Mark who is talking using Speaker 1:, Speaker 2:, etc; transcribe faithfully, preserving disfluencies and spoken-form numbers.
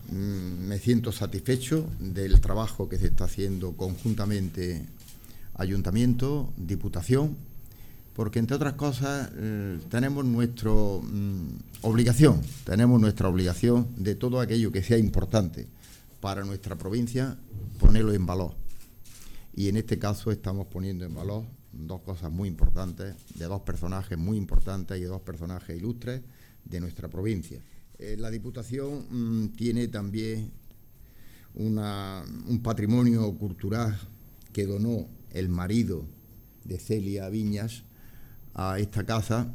Speaker 1: mmm, me siento satisfecho del trabajo que se está haciendo conjuntamente Ayuntamiento, Diputación, porque entre otras cosas eh, tenemos nuestra mmm, obligación, tenemos nuestra obligación de todo aquello que sea importante para nuestra provincia, ponerlo en valor. Y en este caso estamos poniendo en valor dos cosas muy importantes, de dos personajes muy importantes y de dos personajes ilustres de nuestra provincia. Eh, la Diputación mmm, tiene también una, un patrimonio cultural que donó el marido de Celia Viñas a esta casa,